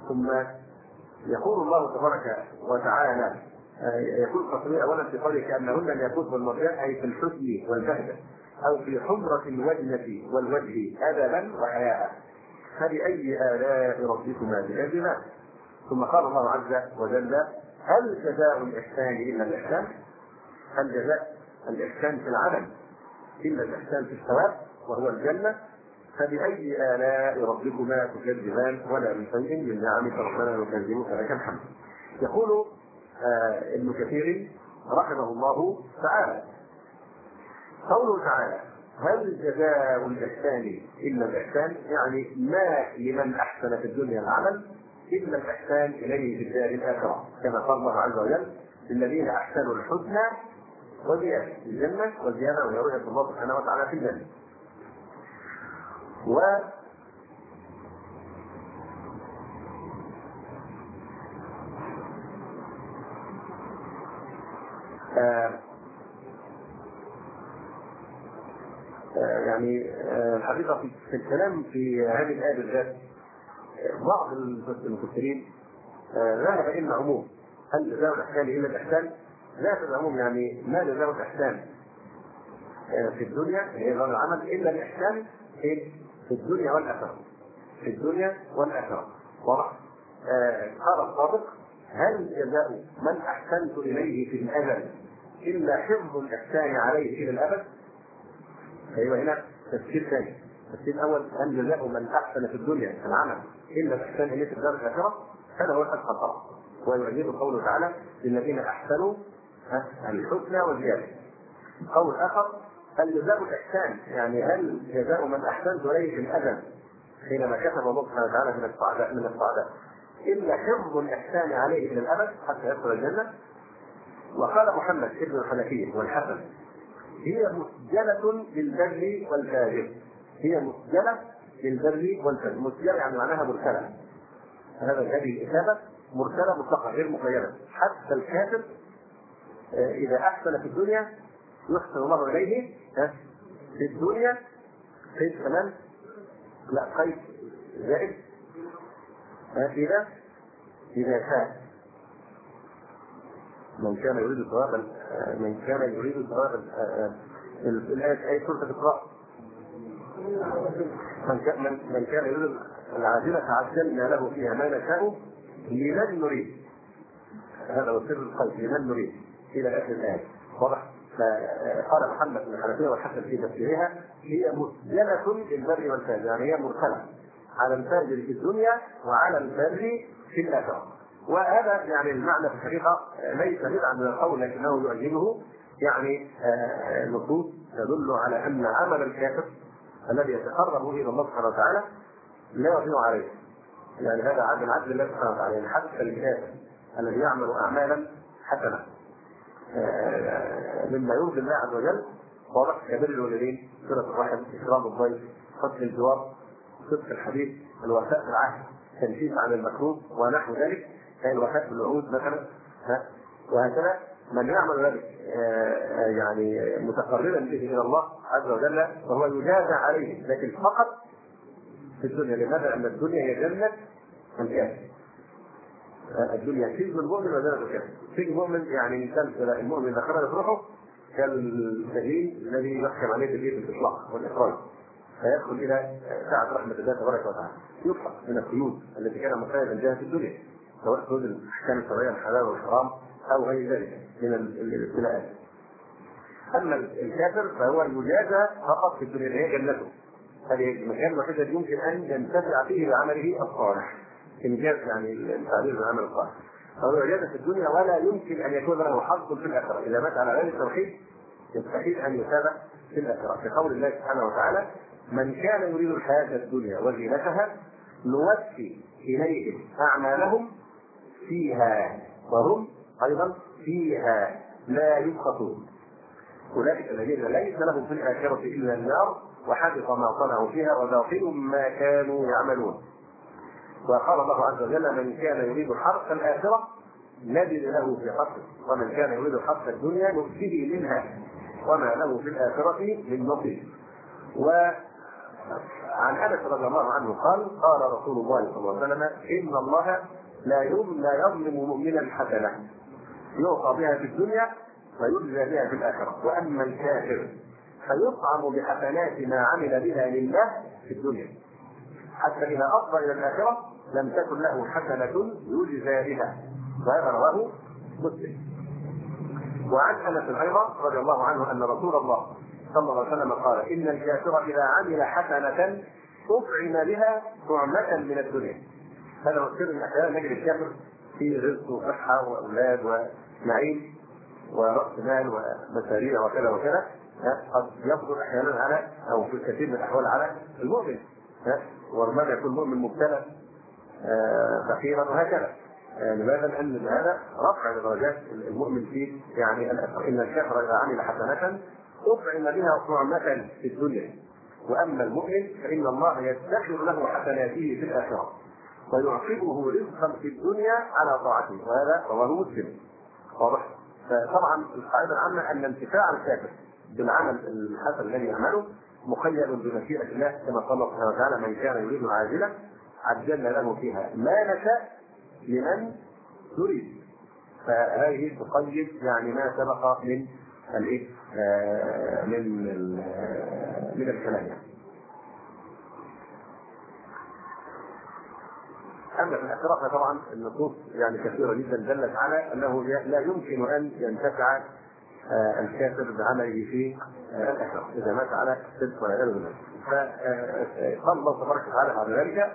ثم يقول الله تبارك وتعالى يقول القصري اولا في قوله كانهن الياقوت والمرجان اي في الحسن والبهجه او في حمره الوجنه والوجه ادبا وحياء فباي الاء ربكما تكذبان. ثم قال الله عز وجل هل جزاء الاحسان الا الاحسان؟ هل جزاء الاحسان في العمل الا الاحسان في الثواب وهو الجنه؟ فبأي آلاء ربكما تكذبان ولا من شيء من نعمك ربنا يكذبك فلك الحمد. يقول ابن كثير رحمه الله تعالى قوله تعالى هل جزاء الإحسان إلا الإحسان، يعني ما لمن أحسن في الدنيا العمل إلا الإحسان إليه في الدار الآخرة، كما قال الله عز وجل للذين أحسنوا الحسنى وزيادة، الجنة والزيادة وهي رؤية الله سبحانه وتعالى في الجنة. و يعني الحقيقة في الكلام في هذه الآية بالذات بعض المفسرين ذهب إلى عموم هل جزاء الإحسان إلا الإحسان؟ ذهب العموم يعني ما جزاء الإحسان في الدنيا هي غير العمل إلا الإحسان في الدنيا والآخرة، في الدنيا والآخرة. واضح؟ قال الصادق هل جزاء من أحسنت إليه في الأزل إلا حفظ الإحسان عليه إلى الأبد؟ أيوة هنا تفسير ثاني. التفسير الأول هل جزاء من أحسن في الدنيا العمل إلا الإحسان إليه في الدار الآخرة؟ هذا هو الحق الخطأ، ويعجب قوله تعالى للذين أحسنوا الحسنى وزيادة. قول آخر هل جزاء الإحسان يعني هل جزاء من أحسنت إليه في الأزل حينما كتب الله سبحانه وتعالى من السعداء إلا حفظ الإحسان عليه إلى الأبد حتى يدخل الجنة. وقال محمد ابن الحنفية والحسن هي مسجلة للبر والفاجر، هي مسجلة للبر والفاجر، مسجلة يعني معناها مرسلة، هذه الإثابة مرسلة مطلقة غير مقيدة. حتى الكافر إذا أحسن في الدنيا يحسن الله إليه في الدنيا قيد كمان لا قيد زائد إذا شاء من كان يريد ثوابا الآية أي سورة الإسراء من كان يريد العاجلة عجلنا له فيها ما نشاء لمن نريد، هذا هو سر القيد لمن نريد إلى آخر الآية. واضح؟ فقال محمد بن الحنفية والحسن في تفسيرها هي مسجلة للبر والفاجر، يعني هي مرسلة على الفاجر في الدنيا وعلى البر في الآخرة. وهذا يعني المعنى في الحقيقة ليس بدعا من القول لكنه يعجبه، يعني نصوص تدل على أن عمل الكافر الذي يتقرب إلى الله سبحانه وتعالى لا يضيع عليه، يعني هذا عدل الله سبحانه وتعالى، يعني حتى الكافر الذي يعمل أعمالا حسنة مما يرضي الله عز وجل، واضح كبر الوالدين، صلة الرحم، إكرام الضيف، حسن الجوار، صدق الحديث، الوفاء بالعهد، تنفيذ عن المكروه ونحو ذلك، الوفاء بالوعود مثلا، وهكذا من يعمل ذلك يعني متقربا به الى الله عز وجل فهو يجازى عليه، لكن فقط في الدنيا. لماذا؟ لان الدنيا هي جنه الكافر، الدنيا سجن المؤمن وجنه الكافر. سجن المؤمن يعني مثال المؤمن اذا خرج روحه كالسجين الذي يحكم عليه بالاطلاق والاخراج، فيدخل الى ساعه رحمه الله تبارك وتعالى، يطلق من القيود التي كان مقيدا بها في الدنيا، سواء قيود الاحكام الشرعيه الحلال والحرام او غير ذلك من الابتلاءات. اما الكافر فهو يجازى فقط في الدنيا، هي جنته، هذه المكان الوحيد الذي يمكن ان ينتفع فيه بعمله الصالح، انجاز يعني التعبير بالعمل الصالح، فهو يجازى في الدنيا ولا يمكن ان يكون له حظ في الاخره. اذا مات على غير التوحيد يستحيل ان يثاب في الاخره، في قول الله سبحانه وتعالى من كان يريد الحياه الدنيا وزينتها نوفي اليهم اعمالهم فيها وهم ايضا فيها لا يسقطون، اولئك الذين ليس لهم في الاخره الا النار وحبط ما صنعوا فيها وباطل ما كانوا يعملون. وقال الله عز وجل من كان يريد حرث الاخره نجد له في حرثه ومن كان يريد حرث الدنيا نؤتيه منها وما له في الاخره من نصيب. عن انس رضي الله عنه قال قال رسول الله صلى الله عليه وسلم ان الله لا يظلم مؤمنا حسنه يعطى بها في الدنيا ويجزى بها في الاخره، واما الكافر فيطعم بحسنات ما عمل بها لله في الدنيا حتى اذا افضى الى الاخره لم تكن له حسنه يجزى بها. وهذا رواه مسلم. وعن انس ايضا رضي الله عنه ان رسول الله صلى الله عليه وسلم قال ان الكافر اذا عمل حسنه اطعم بها طعمه من الدنيا. هذا هو السر من احيانا نجد الكافر في رزق وصحه واولاد ونعيم ورأس مال ومشاريع وكذا وكذا، قد يفضل احيانا على او في كثير من الاحوال على المؤمن، وربما يكون المؤمن مبتلى فقيرا وهكذا. لماذا؟ لان هذا رفع درجات المؤمن في يعني الاثر. ان الكافر اذا عمل حسنه اطعم بها طعمه في الدنيا، واما المؤمن فان الله يدخر له حسناته في الاخره ويعقبه رزقا في الدنيا على طاعته. وهذا رواه مسلم. واضح؟ فطبعا القاعده العامه ان انتفاع الكافر بالعمل الحسن الذي يعمله مخير بمشيئه الله، كما قال الله سبحانه وتعالى من كان يريد العاجله عجلنا له فيها ما نشاء لمن نريد. فهذه تقيد يعني ما سبق من الايه من الكلام. اما في الاخره فطبعا النصوص يعني كثيره جدا دلت على انه لا يمكن ان ينتفع الكافر بعمله في الاخره اذا مات على الصدق والعياذ بالله. فقال الله تبارك وتعالى بعد ذلك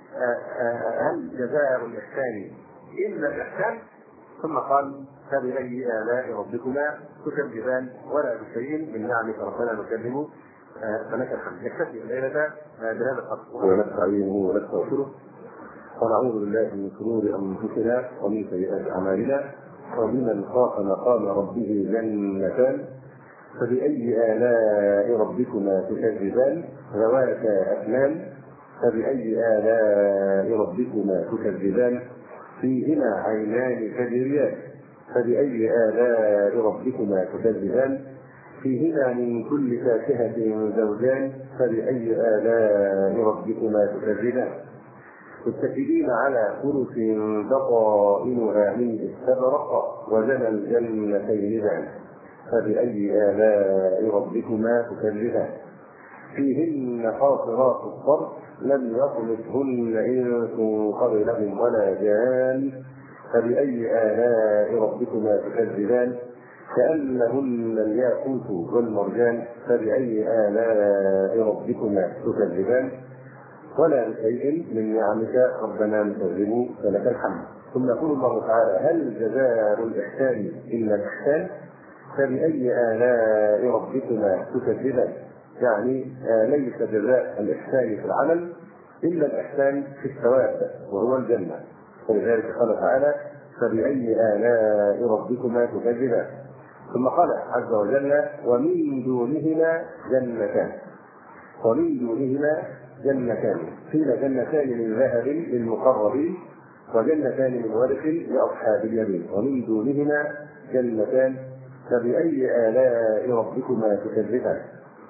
هل جزاء الاحسان الا الاحسان؟ ثم قال فبأي آلاء ربكما تكذبان ولا بشيء من نعمك ربنا نكذب فلك الحمد. نكتفي الليلة بهذا القدر ونستعينه ونستغفره ونعوذ بالله من شرور أنفسنا ومن سيئات أعمالنا. ومن خاف مقام ربه جنتان فبأي آلاء ربكما تكذبان ذواتا أفنان فبأي آلاء ربكما تكذبان فيهما عينان تجريان فبأي آلاء ربكما تكذبان فيهما من كل فاكهة زوجان فبأي آلاء ربكما تكذبان متكئين على فرش بطائنها من استبرق وجنى الجنتين دان فبأي آلاء ربكما تكذبان فيهن قاصرات الطرف لم يطمثهن إنس قبلهم ولا جان فبأي آلاء ربكما تكذبان كأنهن الياقوت والمرجان فبأي آلاء ربكما تكذبان ولا بشيء من نعمك ربنا نكذب فلك الحمد. ثم يقول الله تعالى هل جزاء الإحسان إلا الإحسان فبأي آلاء ربكما تكذبان يعني ليس جزاء الإحسان في العمل إلا الإحسان في الثواب وهو الجنة. ولذلك قال تعالى فبأي آلاء ربكما تكذبان. ثم قال عز وجل ومن دونهما جنتان ومن دونهما جنتان قيل جنتان من ذهب للمقربين وجنتان من ورق لأصحاب اليمين ومن دونهما جنتان فبأي آلاء ربكما تكذبان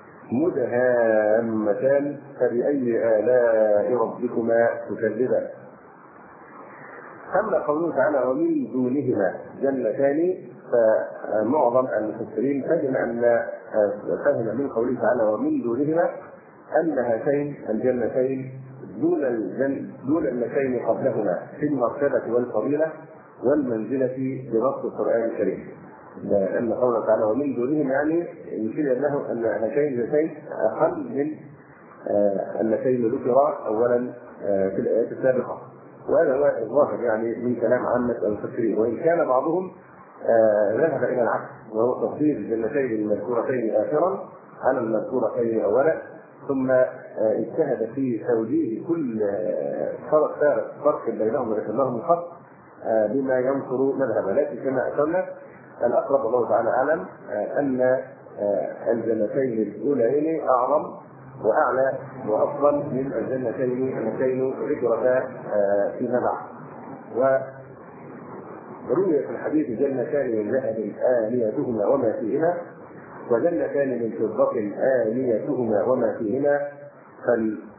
مدهامتان فبأي آلاء ربكما تكذبان. أما قوله تعالى ومن دونهما جنتان فمعظم المفسرين فهم من قوله تعالى ومن دونهما أن هاتين الجنتين دون اللتين قبلهما في المرتبة والفضيلة والمنزلة بنص القرآن الكريم. لأن قوله تعالى ومن دونهم يعني يشير أنه أن هاتين الجنتين أقل من اللتين ذكرا أولا في الآيات السابقة. وهذا هو الظاهر يعني من كلام عامة المفسرين، وإن كان بعضهم ذهب إلى العكس وهو تفضيل الجنتين المذكورتين آخرا على المذكورتين أولا، ثم اجتهد في توجيه كل فرق بينهم ولكنهم الحق بما ينصر مذهبه. لكن كما أشرنا الأقرب والله تعالى أعلم أن الجنتين الأولين أعظم وأعلى وأفضل من الجنتين اللتين ذكرتا فيما بعد. وروي في الحديث جنتان من ذهب آنيتهما وما فيهما وجنتان من فضة آنيتهما وما فيهما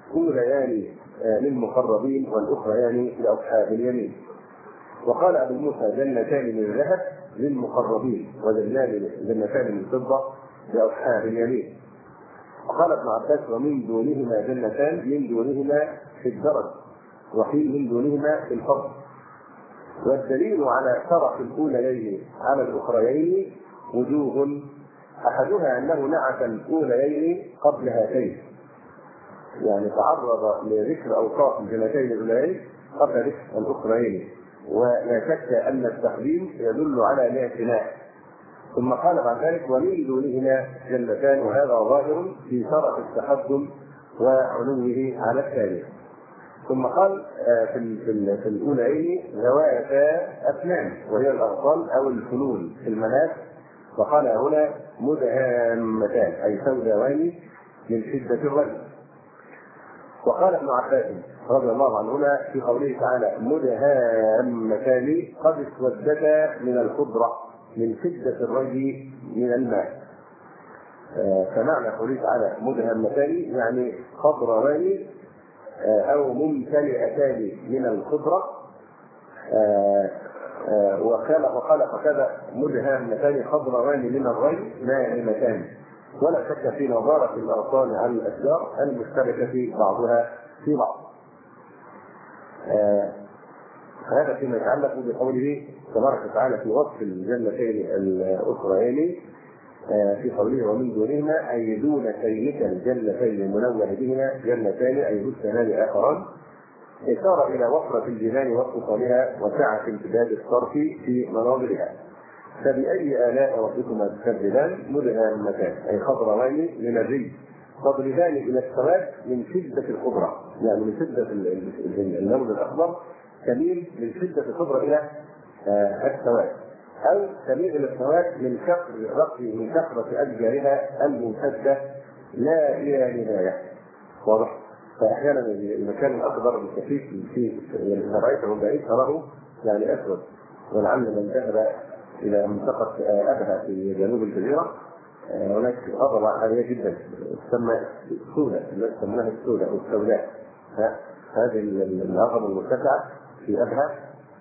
أوليان للمقربين والأخريان لأصحاب اليمين. وقال أبو موسى جنتان من ذهب للمقربين وجنتان من فضة لأصحاب اليمين. وقال ابن عباس ومن دونهما جنتان، من دونهما في الدرج وقيل من دونهما في الفضل. والدليل على شرف الأوليين على الأخريين وجوه، أحدها أنه نعت الأوليين قبل هاتين، يعني تعرض لذكر أوصاف الجنتين الأوليين قبل ذكر الأخريين، ولا شك أن التقديم يدل على الاعتناء. ثم قال بعد ذلك ومن دونهما جنتان، وهذا ظاهر في شرف التقدم وعلوه على الثاني. ثم قال في الأولين ذواتا أفنان، وهي الأغصان أو الفنون في المناس. وقال هنا مدهامتان أي سوداوان من شدة الرجل. وقال ابن عباس رضي الله عنهما في قوله تعالى مدهامتان قد اسودتا من الخضرة من شدة الرجل من الماء. فمعنى قوله تعالى مدهامتان يعني خضروان أو ممتلئتان من الخضرة. وقال قتادة مدهامتان خضروان من الري ناعمتان. ولا شك في نظارة الأغصان على الأشجار المشتركة بعضها في بعض. هذا فيما يتعلق بقوله تبارك وتعالى في وصف الجنتين الأخريين في قوله ومن دونهما أي دون تلك الجنتين المنوه بهما جنتان أي بستانان آخران، إشارة إلى وفرة الجنان واتصالها وسعة امتداد الصرف في مناظرها. فبأي آلاء ربكما تكذبان مدهامتان أي خضروان من الري تضربان إلى السواد من شدة الخضرة، يعني من شدة اللون الأخضر تميل من شدة الخضرة إلى السواد، أو تميل إلى السواد من كثرة أشجارها الممتدة لا إلى نهاية. واضح؟ فأحيانا المكان الأخضر الكثيف في رأيته من بعيد تراه يعني أسود، ولعل من ذهب إلى منطقة أبها في جنوب الجزيرة هناك غابة عالية جدا تسمى السوداء، التي يسمونها السوداء أو السوداء. هذه الغابة المرتفعة في أبها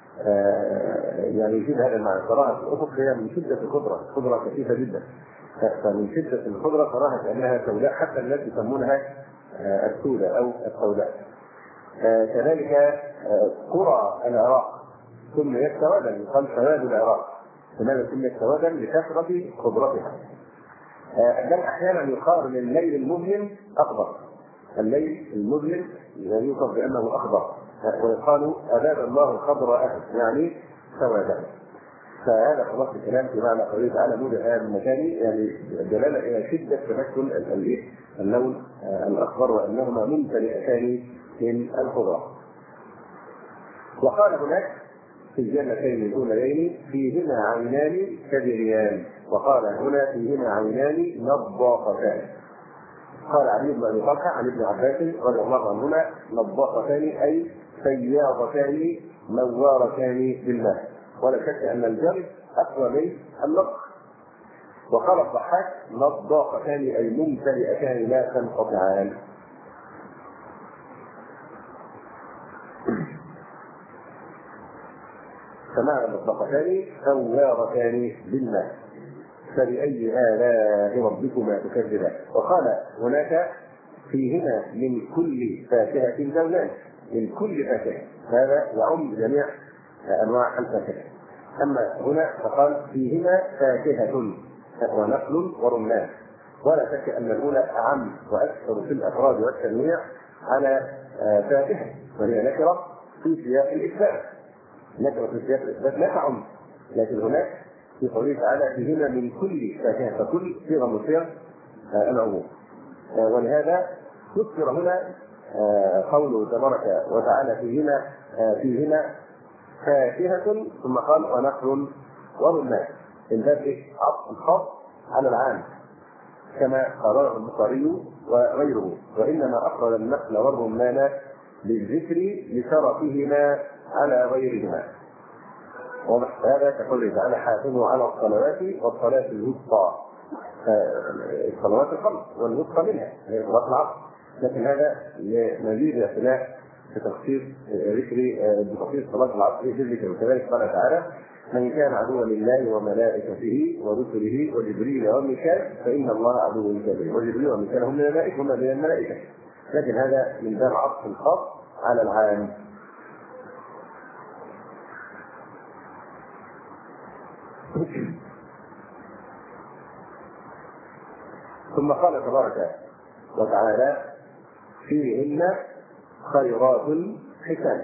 يعني يفيد هذا المعنى. تراها في الأفق هي من شدة الخضرة، خضرة كثيفة جدا، فمن شدة الخضرة تراها كأنها سوداء، حتى الناس يسمونها السوداء أو السوداء. كذلك قرى العراق سميت سوادا، يقال سواد العراق. لماذا سميت سوادا؟ لكثرة خضرتها. بل أحيانا يقال لليل المظلم أخضر، الليل المظلم يوصف بأنه أخضر، ويقال أباد الله الخضر أهل يعني سوادا. فهذا خلاص الكلام في معنى قوله تعالى مدهامتان، يعني دلالة إلى شدة تمكن اللون الأخضر وأنهما ممتلئتان من الخضرة. وقال هناك في الجنتين الأوليين فيهما عينان تجريان، وقال هنا فيهما عينان نضاختان. قال علي بن أبي طلحة عن ابن عباس رضي الله عنهما نضاختان أي فياضتان نوارتان بالماء. ولا شك أن الجر أقوى من اللطخ. وقال الضحاك نضاختان أي ممتلئتان لا تنقطعان. فمعنى النضاختان نوارتان بالماء. فبأي آلاء ربكما تكذبان. وقال هناك فيهما من كل فاكهة زوجان، من كل فاكهة، هذا يعم جميع أنواع الفاكهة. أما هنا فقال فيهما فاكهة ونخل ورمان. ولا شك أن الأولى أعم وأكثر في الأفراد والتنويع على فاكهة، وهي نكرة في سياق الإثبات. نكرة في سياق الإثبات لا تعم، لكن هناك في قوله تعالى فيهما من كل فاكهة، فكل صيغة من صيغ العموم. ولهذا ذكر هنا قوله تبارك وتعالى فيهما فاكهة، ثم قال ونخل ورمان، من باب عطف الخاص على العام كما قرره البخاري وغيره. وإنما أخرج النخل والرمان بالذكر لشرفهما على غيرهما. واضح هذا كقوله تعالى حافظوا على الصلوات والصلاة الوسطى، الصلوات الخمس والوسطى منها هي صلاة العصر. لكن هذا لمزيد اعتناء في تخصيص ذكر بتخصيص صلاة العصر بالذكر. وكذلك قال تعالى: من كان عدوا لله وملائكته ورسله وجبريل وميكال فإن الله عدو للكافرين. وجبريل وميكال هم من الملائكة، لكن هذا من باب عطف الخاص على العام. ثم قال تبارك وتعالى: فيهن خيرات حسان.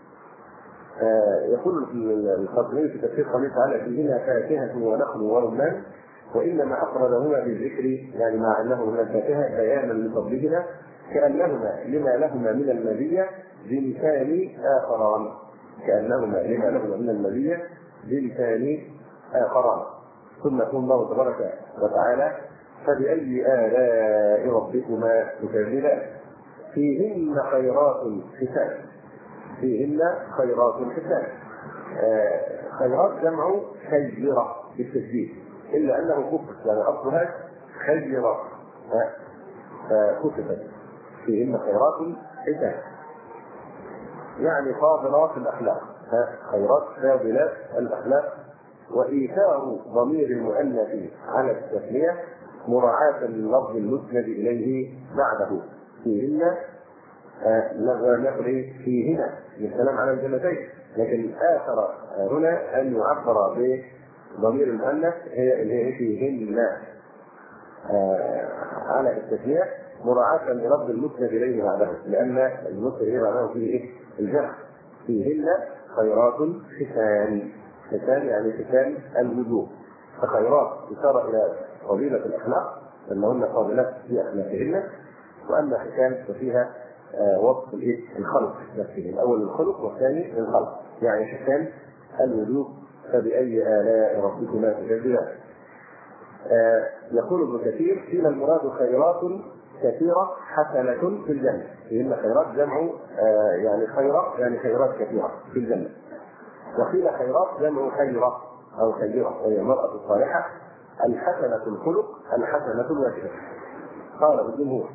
يقول الخطيب في تفسير قوله تعالى: فيهن فاكهة ونخل ورمان، وإنما أفردهما بالذكر يعني مع أنه من الفاكهة بيانا لفضلهما، كأنهما لما لهما من المزية بلسان آخران. كأنهما لما لهما من المزية بلسان آخران. ثم يقول الله تبارك وتعالى: فبأي آلاء ربكما تكذبان فيهن خيرات حسان. فيهن خيرات حسان. خيرات جمع خيرة بالتشديد، إلا أنه كفت يعني أصلها خيرات فكتبت. فيهن خيرات حسان يعني فاضلات الأخلاق، خيرات فاضلات الأخلاق. وإيثار ضمير المؤنث على التثنية مراعاة للفظ المسند إليه بعده. فيهن نقول فيهن للسلام على الجنتين، لكن آخر هنا أن يعبر بضمير المؤنث هي فيهن على التثنية مراعاة للفظ المسند إليه بعده، لأن المسند إليه بعده فيه الجمع. فيهن خيرات حسان. حسان يعني حسان الوجوه، فخيرات إشارة إلى فضيلة الأخلاق أنهن فاضلات في أخلاقهن، وأما حسان ففيها وصف الخلق نفسه، الأول الخلق والثاني الخلق، يعني حسان الوجوه. فبأي آلاء ربكما تكذبان. يقول ابن كثير: قيل المراد خيرات كثيرة حسنة في الجنة. فإن خيرات جمع يعني خيرة يعني خيرات كثيرة في الجنة. وقيل خيرات جمع خيرة أو خيرة، وهي المرأة الصالحة الحسنة الخلق الحسنة الوجه. قال الجمهور.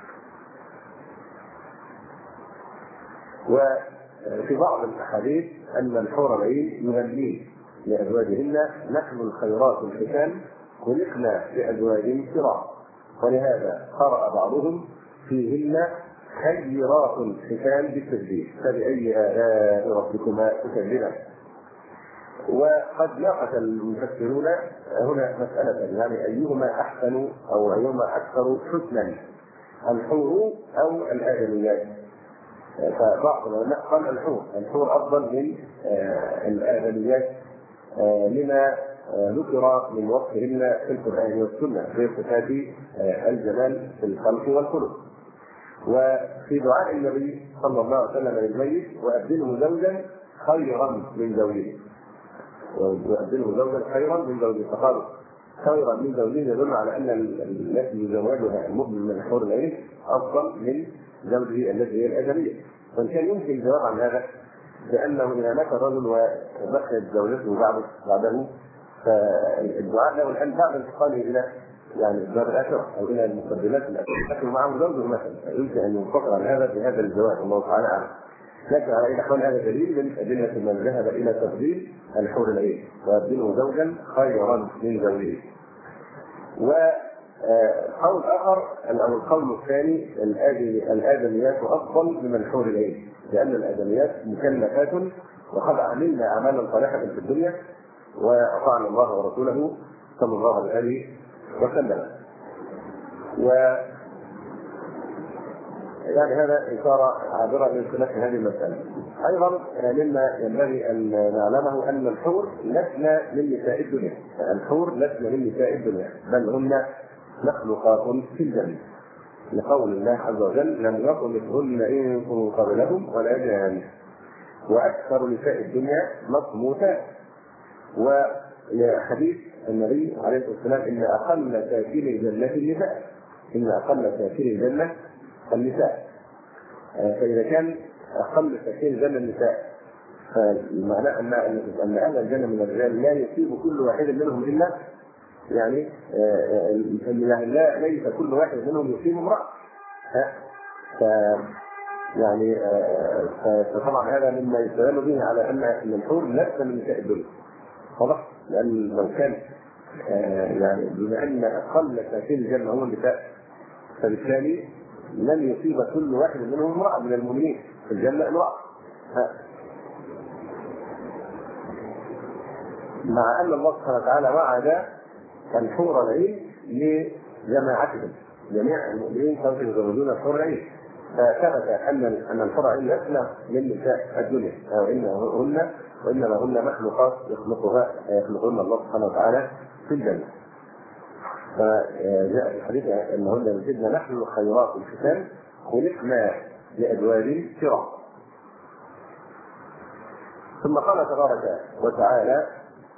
وفي بعض الأحاديث أن الحور العين يغنين لأزواجهن: نحن الخيرات الحسان خلقنا لأزواج كرام. ولهذا قرأ بعضهم: فيهن خيرات حسان بالتشديد. فبأي آلاء ربكما تكذبان. وقد ناقش المفسرون هنا مسألة، يعني أيهما أحسن أو أيهما أكثر حسنا، الحور أو الآدميات؟ فبعض العلماء قال الحور أفضل من الآدميات لما ذكر من وصفهن في القرآن والسنة في صفات الجمال في الخلق والخلق. وفي دعاء النبي صلى الله عليه وسلم للميت: وأبدله زوجا خيرا من زوجه. وأبدله زوجا خيرا من زوجه. فقالوا خيرا من زوجه يدل على أن التي يزوجها المؤمن من الحور العين أفضل من زوجه الذي هي الآدمية. وإن كان يمكن الجواب عن هذا بأنه إذا مات الرجل ودخلت زوجته بعده فالدعاء له الآن بعد انتقاله إلى يعني الدار الآخرة أو إلى المقدمات الآخرة لكن معه زوجه مثلا، يمكن أن ينفصل عن هذا بهذا الجواب. الله تعالى أعلم. لكن على أي حال هذا دليل من أدلة من ذهب إلى تفضيل الحور العين: ويبدله زوجا خيرا من زوجه. وقول آخر أو القول الثاني: الآدميات أفضل من الحور العين، لأن الآدميات مكلفات وقد عملنا أعمالا صالحة في الدنيا وأطعنا الله ورسوله صلى الله عليه وسلم. يعني هذا إشارة عابرة لانطلاق هذه المسألة. أيضا مما ينبغي أن نعلمه أن الحور لسنا من نساء الدنيا، الحور لسنا من نساء الدنيا، بل هن مخلوقات في الجنة، لقول الله عز وجل: لم يكن مثلهن إنس قبلهم ولا جان. وأكثر نساء الدنيا مصموتات. وحديث النبي عليه الصلاة والسلام: إن أقل ساكن الجنة النساء. إن أقل ساكن الجنة النساء. فإذا كان أقل ساكن الجنة النساء فالمعنى أن أهل الجنة من الرجال لا يصيب كل واحد منهم إلا يعني لا ليس كل واحد منهم يصيب امرأة، يعني فطبعا هذا مما يستدل به على ان الحور ليس من نساء الدنيا. واضح؟ لان لو كان يعني بما ان اقل ساكن الجنه هو النساء، فبالتالي لن يصيب كل واحد منهم امراه من المؤمنين في الجنه امراه. مع ان الله سبحانه وتعالى وعد الحور العين لجماعتهم، جميع المؤمنين سوف يزوجون الحور العين، فثبت ان الحور العين لسنا من نساء الدنيا، وانما هن مخلوقات يخلقهن الله سبحانه وتعالى في الجنه. فجاء في الحديث انهن يزدن نحن خيرات الختان خلقنا لازواج كرام. ثم قال تبارك وتعالى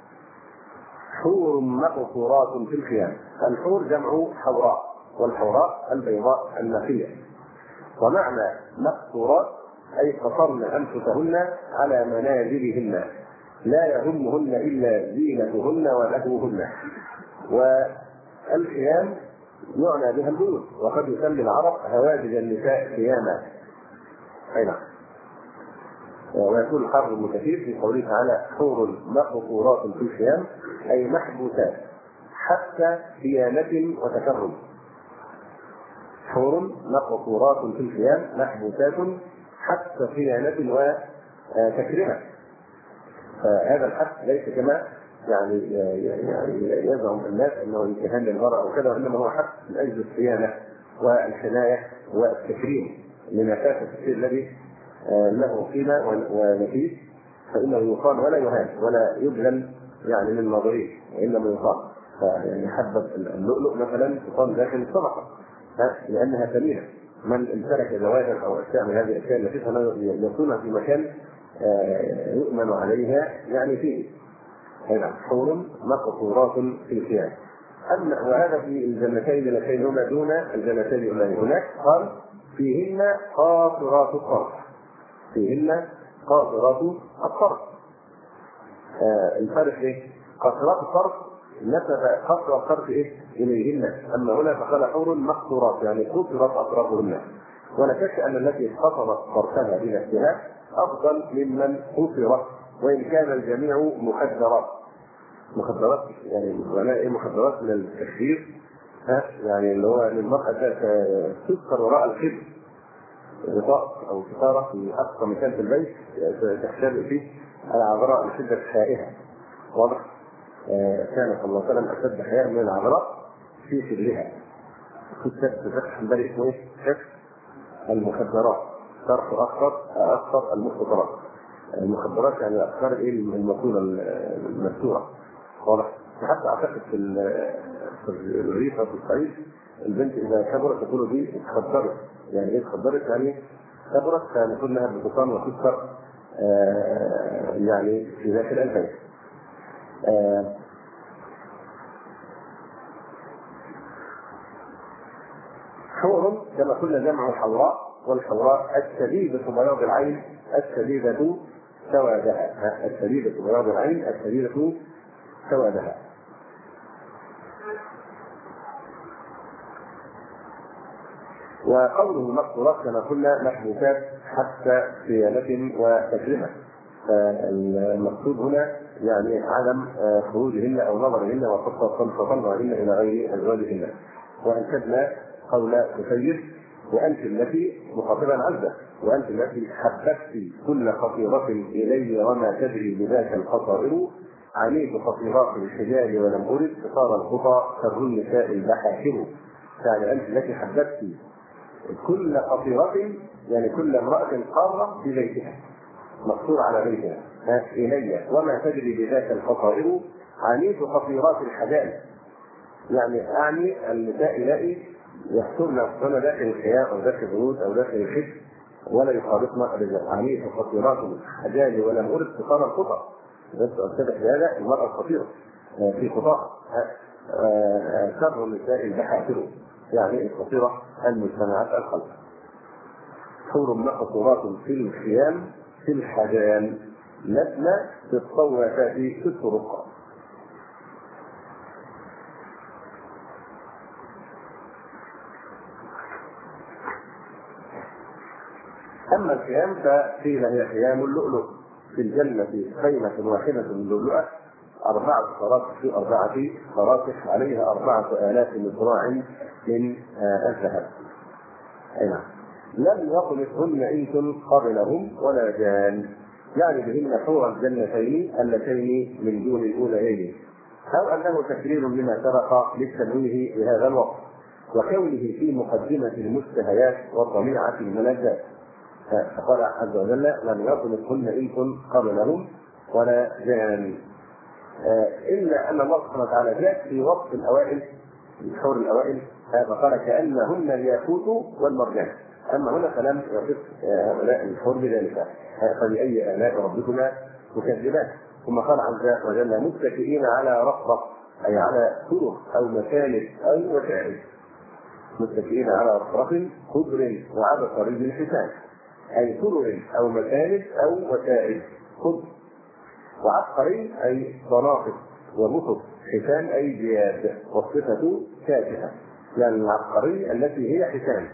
حور مقصورات في الخيام. الحور جمع حوراء، والحوراء البيضاء النقية. ومعنى مقصورات أي قصرن أنفسهن على منازلهن لا يهمهن إلا زينتهن ولهوهن. والخيام يعنى بها البيوت، وقد يسمي العرب هواجج النساء خياما. أي نعم. ويكون الحرف المكثير في قوله تعالى حور مقصورات في الخيام أي محبوسات حتى صيانة وتكرم. حور مقصورات في الخيام محبوسات حتى صيانة وتكرمة. فهذا الحث ليس كما يعني يزعم الناس انه امتهان للمرأة او كذا، وانما هو حث من اجل الصيانة والحماية والتكريم لنفاس الشيء الذي له قيمة ونفيس، فإنه يقال ولا يهان ولا يبذل يعني للناظرين، وإنما يقال. فيعني حبة اللؤلؤ مثلا تقال داخل الصدقة لأنها ثمينة. من امتلك زواجا أو أشياء من هذه الأشياء التي يكون في مكان يؤمن عليها يعني فيه. هذا حور مقصورات في الخيام. وهذا في الجنتين اللتين هما دون الجنتين الأولى. هناك قال فيهن قاصرات الطرف، فيهن قاصرات الطرف. الفرق ايه؟ قاصرات الطرف نسب قصر الطرف ايه؟ اليهن، اما هنا فقال حور مقصورات يعني قصرت اطرافهن. ولا شك ان التي قصرت طرفها بنفسها افضل ممن قصرت، وان كان الجميع مخدرات. مخدرات يعني معناها ايه؟ مخدرات من التخدير، يعني اللي هو للمرأة تذكر وراء الخدر غطاء او ستاره في اقصى مكان في البيت تختبئ فيه العذراء لشده حيائها. واضح؟ كان صلى الله عليه وسلم اشد حياء من العذراء في سرها. في فتح الباري اسمه ايه؟ فتح المخدرات، شرح اخطر المخدرات. المخدرات يعني الافكار ايه الموصوله المذكوره. واضح؟ حتى اعتقد في الريف وفي الصعيد البنت اذا كبرت تقول دي اتخدرت. يعني ايه اتخدرت؟ يعني كبرت فنقول لها بالبطان وتكسر يعني في ذاك البيت. حور كما قلنا جمع حوراء، والحوراء الشديدة بياض العين الشديدة سوادها. الشديدة بياض العين الشديدة سوادها. وقوله مقصورات كما قلنا محبوسات حتى صيانة وتكريمة. فالمقصود هنا يعني عدم خروجهن او نظرهن وصفهن الى غير ازواجهن. وانشدنا قول مسيد وانت التي مخاطبا عزه وانت التي حببت كل خطيرة الي وما تدري بذاك الخطائر عليك خطيرات الحجاب ولم ارد صار الخطى شر النساء البحاشر. يعني انت التي حببت كل خطيرة يعني كل امرأة قارة في بيتها مقصور على بيتها إلي وما تجري بذاك الخطائر عنيت خطيرات الحجاب. يعني أعني النساء الذي يحصرن أنفسهن داخل الخيام أو داخل البيوت أو داخل الحجر ولا يخالطن الرجال. عنيت خطيرات الحجاب ولم أرد اختصار الخطأ. بس أتبع بهذا المرأة الخطيرة في خطأ شر النساء البحاشر يعني الخطيرة المجتمعات الخلق. حور مقصورات في الخيام في الحجان لسنا في الطوافات في الطرق. أما الخيام فقيل هي خيام اللؤلؤ، في الجنة خيمة واحدة من لؤلؤة 4 فراسخ في 4 فراسخ عليها 4000 مذراع من الذهب. نعم. لم يطمثهن إنس قبلهم ولا جان، يعني بهن حور الجنتين اللتين من دون الأوليين، أو أنه تكرير لما سبق للتنويه بهذا الوقت وكونه في مقدمة المشتهيات وطبيعة الملذات. فقال عز وجل: لم يطمثهن إنس قبلهم ولا جان. إلا أن الله سبحانه وتعالى جاء في وصف الأوائل، الحور الأوائل، فقال: كأنهن الياقوت والمرجان. أما هنا فلم يصف هؤلاء الحور بذلك. فبأي آلاء ربكما تكذبان؟ ثم قال عز وجل: متكئين على رفرف، أي على سرر أو مكانس أو وسائل. متكئين على رفرف خضر وعبقري حسان، أي سرر أو مكانس أو وسائل. خضر وعبقري أي ضنافر وبسط، حسان أي جياد، والصفة كافئة، يعني العبقري التي هي حسان،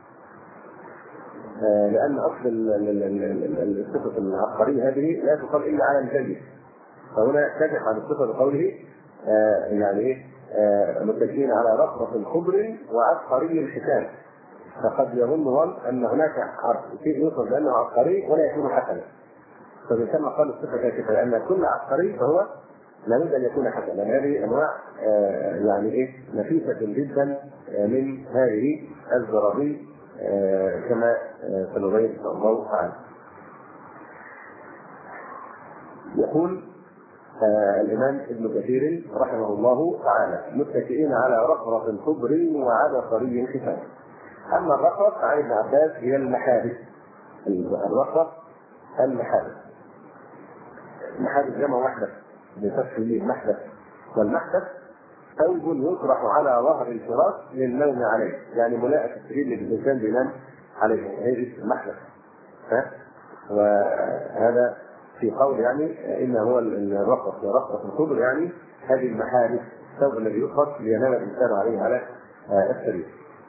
لأن أصل الصفة العبقرية هذه لا تقال إلا على الجيد، فهنا كشف عن الصفة بقوله يعني إيه؟ متكئين على رفرف خضر وعبقري حسان. فقد يظن أن هناك شيء يوصف بأنه عبقري ولا يكون حسنا، فبالتالي قال الصفة كاشفة، لأن كل عبقري فهو لابد أن يكون حسنا، لأن هذه أنواع يعني إيه نفيسة جدا من هذه الزرابي كما سنبين إن شاء الله تعالى. يقول الإمام ابن كثير رحمه الله تعالى: متكئين على رفرف خضر وعبقري حسان. أما الرفرف عن ابن عباس هي المحابس. الرفرف المحابس، المحابس جمع محدث بتسميه محدث، والمحدث ثوب يطرح على ظهر الفراش للنوم عليه، يعني ملاءة السرير اللي الإنسان بينام عليه، هذه المحدث. وهذا في قول يعني إن هو الرفرف ورفرف الخضر، يعني هذه المحابس، الثوب الذي يطرح لينام الإنسان عليه على السرير.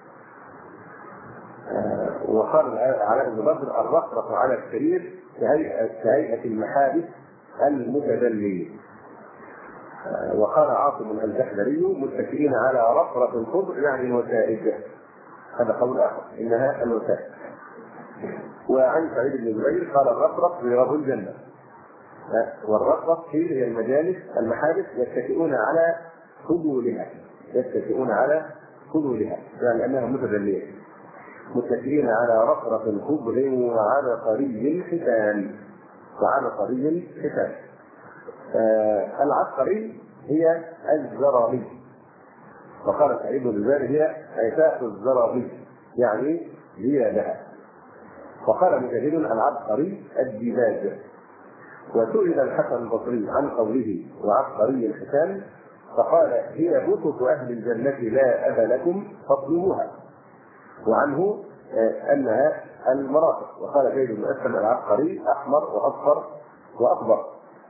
وقال علاء بن بدر: الرفرف على السرير كهيئة المحابس المتدلية. وقال عاصم الجحدري: متكئين على رفرف خضر، يعني الوسائد. هذا قول آخر، إنها الوسائد. وعن سعيد بن جبير قال: الرفرف رياض الجنة. والرفرف هي المجالس المحابس يتكئون على خدولها، يتكئون على خدولها، يعني أنها متدلية. متكئين على رفرف خضر وعبقري حسان. وعبقري حسان. العبقري هي الزرابي، وقال سعيد بن جبير: هي عفاف الزرابي، يعني زيادها. وقال مجاهد: العبقري الديباج. وسئل الحسن البصري عن قوله وعبقري الحسان، فقال: هي بسط أهل الجنة لا أب لكم فاطلبوها. وعنه أنها المرافق. وقال زيد بن أسلم: العبقري أحمر وأصفر وأخضر.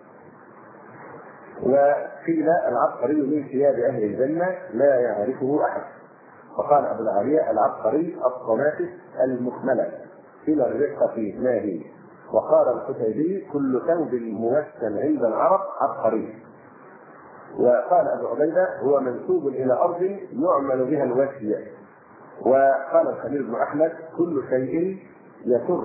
وقيل: العبقري من ثياب أهل الجنة لا يعرفه أحد. وقال أبو العالية: العبقري الصنافس المكملة إلى الرقة ما هي. وقال الحسيبي: كل ثوب موسل عند العرب عبقري. وقال أبو عبيدة: هو منسوب إلى أرض يعمل بها الوشي. وقال الخليل بن أحمد: كل شيء يسر،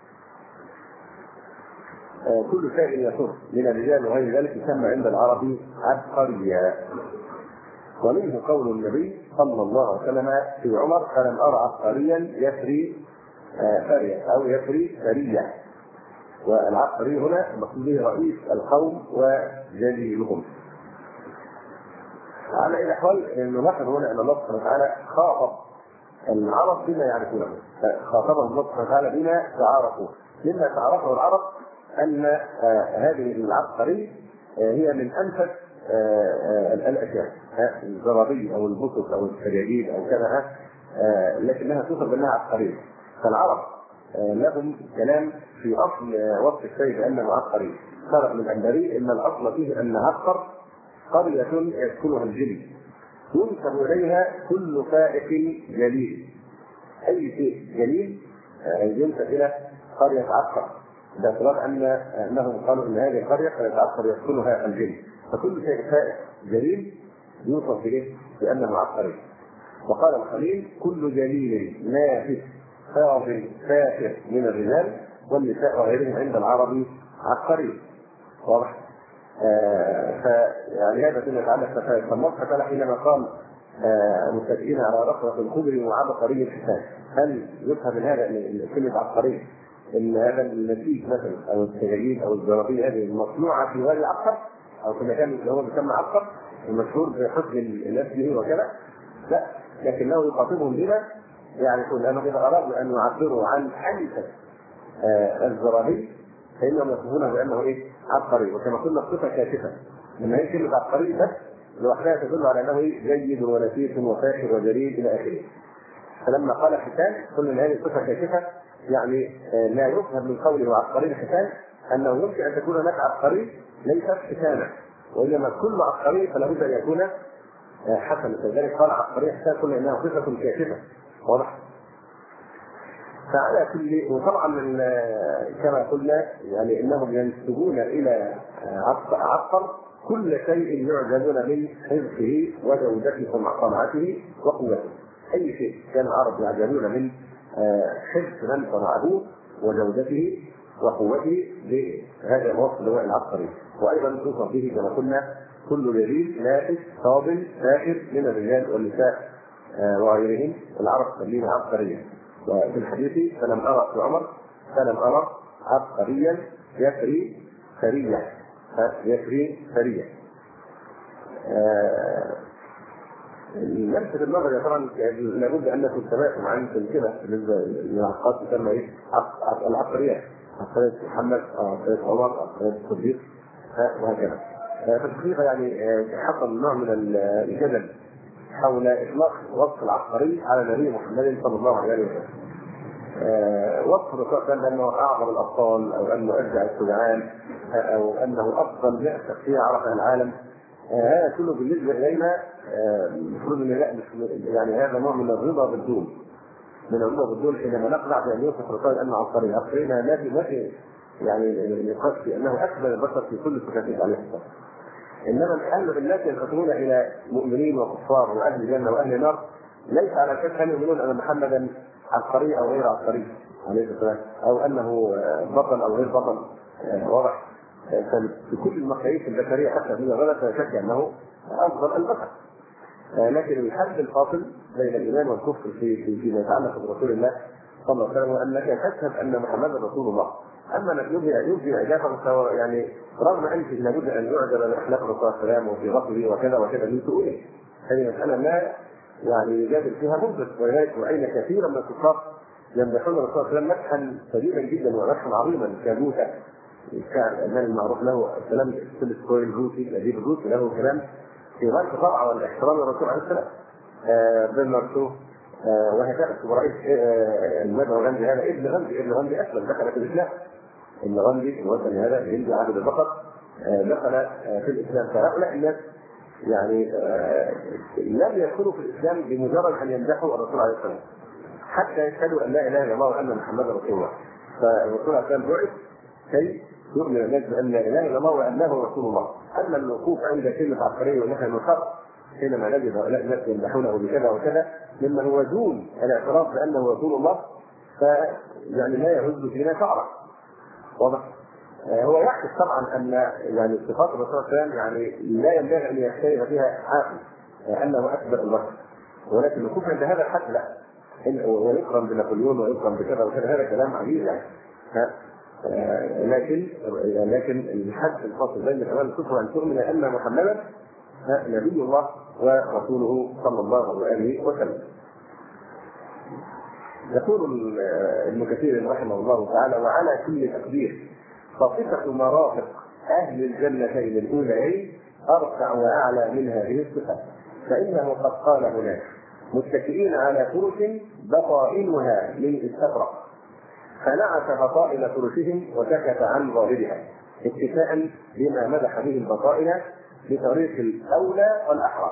كل شيء يسر من الرجال وغير ذلك يسمى عند العرب عبقريا. ومنه قول النبي صلى الله عليه وسلم في عمر: فلم أرى عبقريا يسري فريا أو يسري فريا. والعبقري هنا مقصود به رئيس القوم وجليلهم. على أي الأحوال نلاحظ هنا أن الله سبحانه وتعالى خاطب العرب بما يعرفونه، خاطبهم الله سبحانه وتعالى بما تعارفوه. مما تعرفه العرب أن هذه العبقري هي من أنفس الأشياء، الزرابي أو البسط أو السجاجيد أو كذا، لكنها توصف بأنها عبقرية. فالعرب لهم كلام في أصل وصف الشيء بأنه عبقري. قال ابن العنبري: إن الأصل فيه أن عبقر قرية يسكنها الجن، ينسب إليها كل فائق جليل. أي شيء جليل ينسب إلى قرية عبقر، باعتبار انهم قالوا ان هذه القرية قرية عبقر يسكنها الجن، فكل شيء فائق جليل يوصف به بانه عبقري. وقال الخليل: كل جليل نافس فاضل فاخر من الرجال والنساء وغيرهم عند العرب عبقري. واضح؟ فيعني هذا فيما يتعلق فالله تعالى حينما قال متكئين على رفرف الخضر وعبقري الحسان، هل يفهم من هذا ان كلمه عبقري ان هذا النسيج مثلا او السجاجيد او الزرابيه هذه المصنوعه في وادي عبقر او في مكان اللي هو بيسمى عبقر المشهور بحسن الاسم وكذا؟ لا، لكنه يخاطبهم بما يعني انهم اذا ارادوا ان يعبروا عن حدث الزرابي فانهم يصفونه بانه ايه؟ عبقري. وكما قلنا الصفه كاشفه، لما هي كلمه عبقري بس لوحدها تدل على انه جيد ونفيس وفاخر وجليل الى اخره. فلما قال حسان قلنا ان هذه صفه كاشفه، يعني لا يفهم من قوله عبقري حسان انه يمكن ان تكون هناك عبقري ليست حسانا، وانما كل عبقري فلا بد ان يكون حسنا. فلذلك قال عبقري حسان قلنا انها صفه كاشفه. واضح؟ فعلى كل، وطبعا كما قلنا يعني انهم ينسبون الى عبقر كل شيء يعجبون من حرصه وجودته وصنعته وقوته. اي شيء كان العرب يعجبون من حرص من صنعه وجودته وقوته، بهذا الوصف اللي هو العبقري. وايضا توصف به كما قلنا كل جليل نافس فاضل فاخر من الرجال والنساء وغيرهم، العرب تسميه عبقريا. وفي الحديث فلم ارى في عمر فلم ارى عبقريا يفري ثريا، يفري ثريا. لمسة النظر طبعا لابد انكم سمعتم عن سلسله بالنسبه للعقاد تسمى ايه؟ العبقريات، عبقريه محمد، عبقريه عمر، عبقريه الصديق وهكذا. في الحقيقه يعني حصل نوع من الجدل حول اطلاق وصف العبقري على النبي محمد صلى الله عليه وسلم. وصف الرسول بانه اعظم الابطال او انه ابدع الشجعان او انه افضل بيئه فيها عرف العالم. هذا كله بالنسبه الينا المفروض ان يعني هذا نوع من الرضا بالدون، من الرضا بالدون حينما نقنع بان يوصف الرسول انه عبقري. عبقرينا ما في يعني نقاش في انه اكمل البشر في كل صفاته عليه الصلاه. انما الحل بالناس ينقسمون الى مؤمنين وكفار واهل جنه واهل نار، ليس على اساس ان يؤمنون ان محمدا عبقري او غير عبقري عليه السلام، او انه بطل او غير بطل. واضح؟ في كل المقاييس البشريه حتى في غلط شك انه افضل البشر. لكن الحد الفاصل بين الايمان والكفر فيما يتعلق برسول الله صلى الله عليه وسلم انك تشهد ان محمدا رسول الله. اما انك يبدي اجابه يعني رغم انت لابد ان يعجب باخلاق الرسول صلى الله عليه وسلم وفي غفله وكذا وكذا من سؤاله، هذه مساله لا يعني يجادل فيها مثبت. ولذلك راينا كثيرا من الكفار يمدحون الرسول صلى الله عليه وسلم مدحا شديدا جدا ومدحا عظيما كبوته. كان المعروف له الكلام السلسكوي الروسي الاديب الروسي له كلام في غايه الروعه والاحترام للرسول عليه السلام. بن مرسوف وهكذا رئيس المدعو غاندي، هذا ابن غاندي اسلم، دخل في الاسلام. ابن غاندي الوطني هذا الهندي عابد البقر دخل في الاسلام. فهؤلاء الناس يعني لم يدخلوا في الاسلام بمجرد ان يمدحوا الرسول عليه السلام، حتى يشهدوا ان لا اله الا الله وان محمدا رسول الله. فالرسول عليه السلام بعث كي يؤمن الناس بان لا اله الا الله وانه رسول الله. اما الوقوف عند كلمه عبقريه ونحن نخاف حينما نجد هؤلاء الناس يمدحونه بكذا وكذا مما هو دون الاعتراف بانه رسول الله، فيعني لا يهز فينا شعره. واضح؟ هو يحدث طبعا ان يعني صفات الرسول صلى الله عليه وسلم يعني لا ينبغي ان يختلف فيها عاقل انه اكبر البشر، ولكن الوقوف عند هذا الحد لا، ويقرن بنابليون ويقرن بكذا وكذا، هذا كلام عجيب يعني. لكن الحد الفاصل بين كمال الكفر وان تؤمن ان محمدا نبي الله ورسوله صلى الله عليه وسلم. يقول ابن كثير رحمه الله تعالى: وعلى كل تقدير فصفة مرافق أهل الجنتين الأوليين أرفع وأعلى من هذه الصفات، فإنه قد قال هناك: متكئين على فرش بطائنها من استبرق، فنعت بطائن فرشهم وسكت عن ظاهرها اتفاء بما مدح به البطائن بطريق الأولى والأحرى.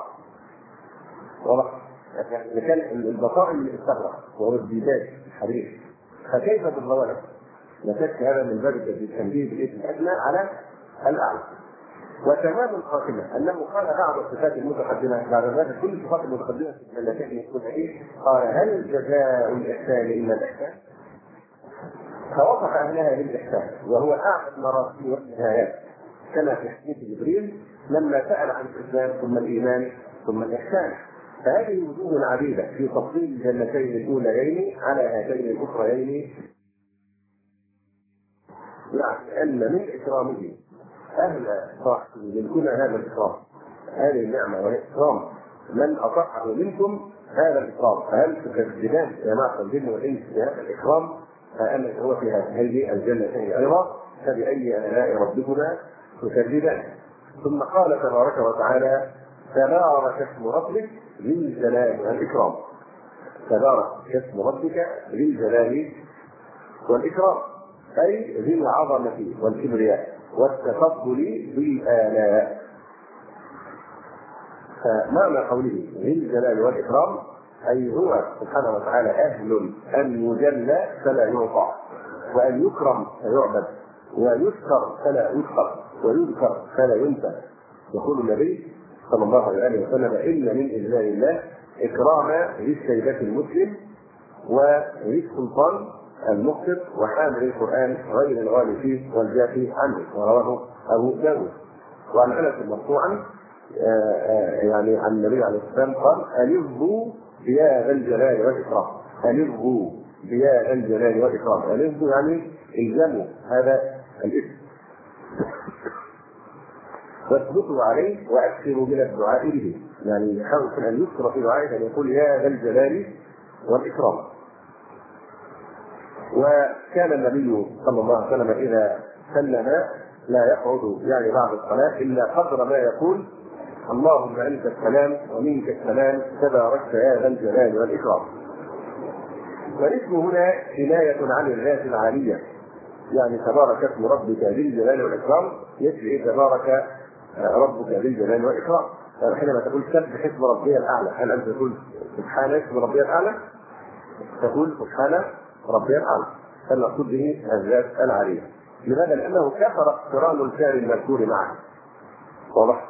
كان البطائن من استبرق وهو الديباج الحرير، فكيف بالظواهر؟ لا شك هذا من باب التنبيه بالاسم الادنى على الاعلى. وتمام الخاتمه انه قال بعض الصفات المتقدمه بعد ذلك كل الصفات المتقدمه في الجنتين يكون ايه؟ قال هل جزاء الاحسان الا الاحسان؟ فوصف اهلها بالاحسان وهو اعلى المراتب والنهايات، كما في حديث جبريل لما سال عن الاسلام ثم الايمان ثم الاحسان. فهذه وجوه عديده في تفصيل الجنتين الاوليين على هاتين الاخريين، يعني ان من اكرامه اهل صاحبه يملكون هذا الاكرام، هذه النعمه والاكرام من اطاعه منكم هذا الاكرام، فهل تكذبان يا معشر الجن والانس بهذا الاكرام؟ فأما هو في هذه الجنتين ايضا فباي الاء ربكما تكذبان. ثم قال تبارك وتعالى تبارك اسم ربك ذي الجلال والاكرام. تبارك اسم ربك ذي الجلال والاكرام اي ذي العظمه والكبرياء والتفضل بالالاء. فمعنى قوله ذي الجلال والاكرام اي هو سبحانه وتعالى اهل ان يجلى فلا يطاع، وان يكرم فيعبد، ويذكر فلا يذكر، ويذكر فلا ينسى. يقول النبي صلى الله عليه وسلم ان من اجلال الله اكرام ذي الشيبه المسلم وذي السلطان المقسط وحامل القران غير الغالي فيه والجافي عنه، ورواه ابو داود. وعن انس مرفوعا يعني عن النبي عليه الصلاه والسلام قال الظوا بيا ذا الجلال والاكرام. الظوا بيا ذا الجلال والاكرام. الظوا يعني الزموا هذا الاسم واثبتوا عليه واكثروا من الدعاء به، يعني يحاول ان يكثر في دعائه ان يقول يا ذا الجلال والاكرام. وكان النبي صلى الله عليه وسلم اذا سلم لا يقعد يعني بعد الصلاه الا قدر ما يقول اللهم انت السلام ومنك السلام تباركت يا ذا الجلال والاكرام. والاسم هنا كنايه عن الذات العاليه، يعني تبارك اسم ربك ذي الجلال والاكرام يجري تبارك ربك ذي الجلال والاكرام. حينما تقول سبح اسم ربي الاعلى، هل انت تقول سبحان اسم ربي الاعلى؟ تقول سبحان ربي الاعلى، فالمقصود به الذات العاليه. لماذا؟ لانه كثر اقتران الفعل المذكور معه. واضح؟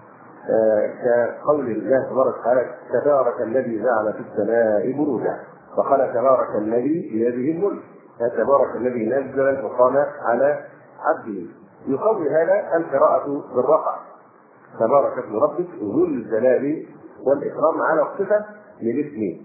كقول الله تبارك وتعالى تبارك الذي جعل في السماء بروجا، وقال تبارك الذي بيده الملك، تبارك الذي نزل الفرقان على عبده. يقوي هذا القراءة بالرفع تبارك اسم ربك ذو الجلال والاكرام على الصفه للاسم.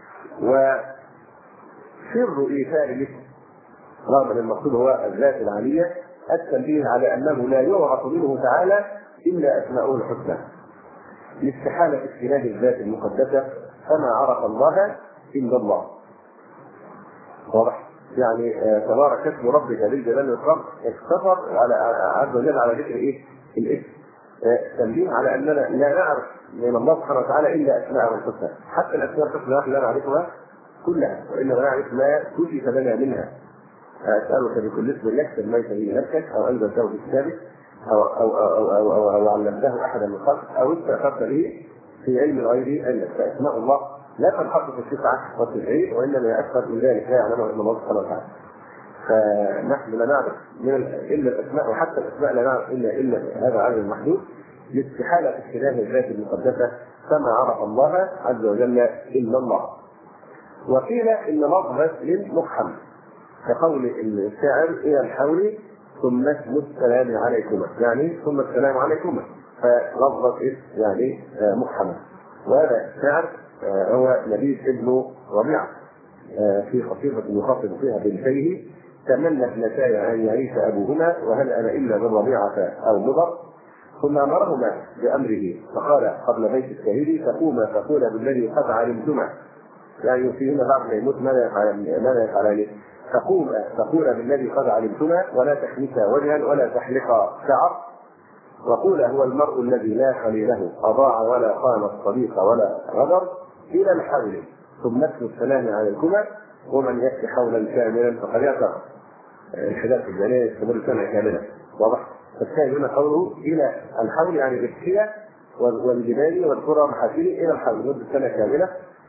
وسر ايثار الاسم رغم ان المقصود هو الذات العاليه التنبيه على انه لا يعرف منه تعالى الا اسماؤه الحسنى، لاستحاله اجتناب الذات المقدسه فما عرف الله الا الله. واضح؟ يعني تبارك اسم ربك ذي الجلال والاكرام اقتصر على عز وجل على ذكر ايه؟ الاسم. تنبيه على اننا لا نعرف من الله سبحانه وتعالى الا اسماءه الحسنى، حتى الاسماء الحسنى لا نعرفها كلها، وانما نعرف ما كشف لنا منها. اسالك بكل اسم لك سميت به نفسك او انزلته في كتابك او علمته احدا من خلقك او استاثرت به في علم الغيب عندك. فاسماء الله لا تنحصر في 99 وانما يأثر من ذلك لا يعلمه الا الله سبحانه وتعالى. فنحن لا نعرف الا الاسماء، وحتى الاسماء لا نعرف الا هذا العدد المحدود لاستحاله اجتناب الذات المقدسه فما عرف الله عز وجل الا الله. وقيل ان لفظ مفحم كقول الشاعر الى الحول ثم اسم السلام عليكما، يعني ثم السلام عليكما، فلفظ يعني مفحمه. وهذا الشاعر هو لبيد ابن ربيعه في قصيده يخاطب فيها بنتيه تمنى ابنتاي ان يعيش ابوهما وهل انا الا من ربيعه او مضر، ثم امرهما بامره فقال قبل بيت الشهيد تقوما فقولا بالذي قد علمتما، يعني فيهما بعد ما يموت ماذا يفعلان؟ تقوما فقولا بالذي قد علمتما ولا تحنكا وجها ولا تحلقا شعر، وقولا هو المرء الذي لا خليله اضاع ولا خان الصديق ولا غدر الى الحول ثم اسم السلام عليكما ومن يكفي حولا كاملا فقد يعتبر. الحداث الجانيه يستمر سنه كامله. واضح؟ فالثاني هنا قوله الى الحول يعني بالحية والجبال والقرى محاسن الى الحول مده سنه كامله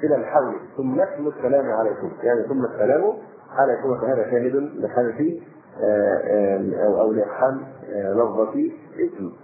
إلى الحول ثم اسم السلام عليكم، يعني ثم السلام عليكم، فهذا شاهد لحذف أو لإقحام لفظة اسم.